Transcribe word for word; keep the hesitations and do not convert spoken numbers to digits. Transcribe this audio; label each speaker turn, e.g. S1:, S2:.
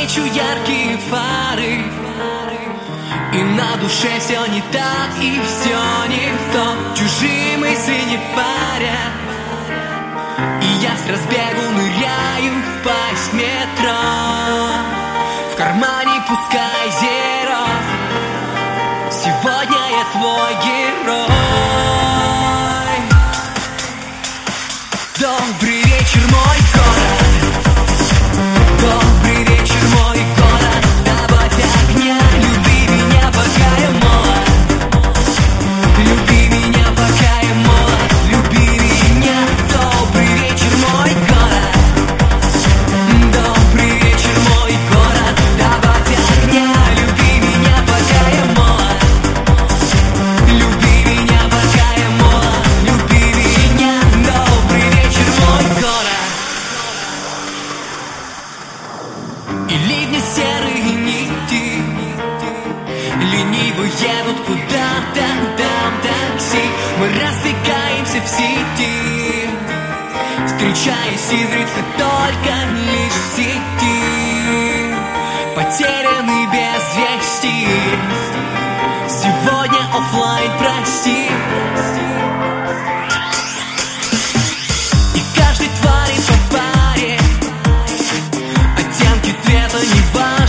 S1: свечу яркие фары, и на душе все не так, и все не то. Чужие мысли не парят, и я с разбегу ныряю в пасть метро. В кармане пускай зеро, сегодня я твой герой. Добрый вечер, мой город. Добрый вечер, мой город. Добавь огня, люби меня, пока я молод. Люби меня, пока я молод. Люби меня. Добрый вечер, мой город. Добрый вечер, мой город. Добавь огня, люби меня, пока я молод. Люби меня, пока я молод. Люби меня. Добрый вечер, мой город. И ливни серые нити лениво едут куда-то там такси. Мы разбегаемся в сети, встречаясь изредка только лишь в сети. Потеряны без вести, сегодня оффлайн, прости. И каждой твари по паре, оттенки цвета не важны.